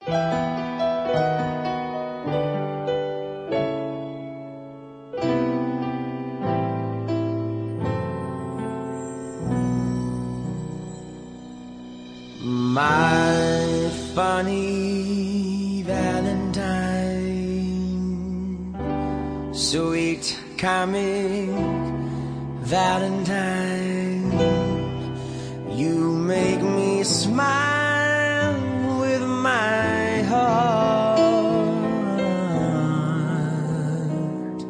My funny Valentine, sweet comic Valentine, you make me smile with my heart.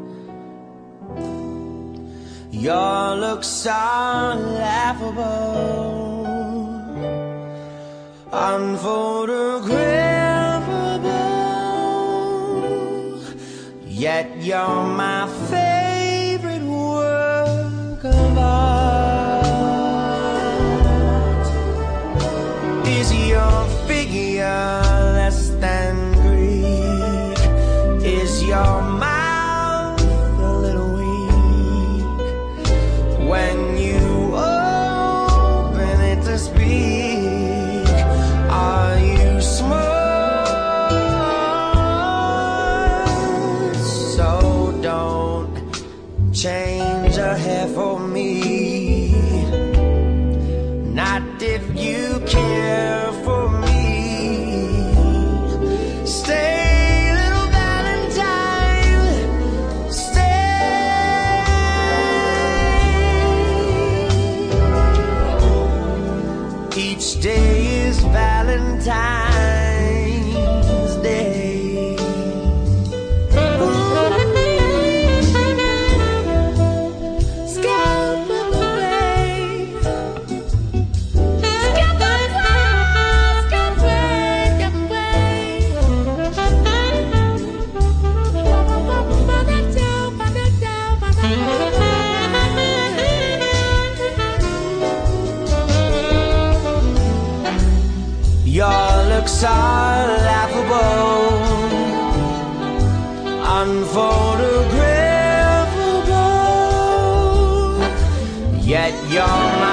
Your looks are laughable, unphotographable, yet you're my favorite work of art. Is your figure less than Greek? Is your mouth a little weak when you open it to speak? Are you smart? So don't change your hair for me, not if you care for me. Stay, little Valentine, stay. Each day is Valentine's Day. Your looks are laughable, unphotographable, yet you're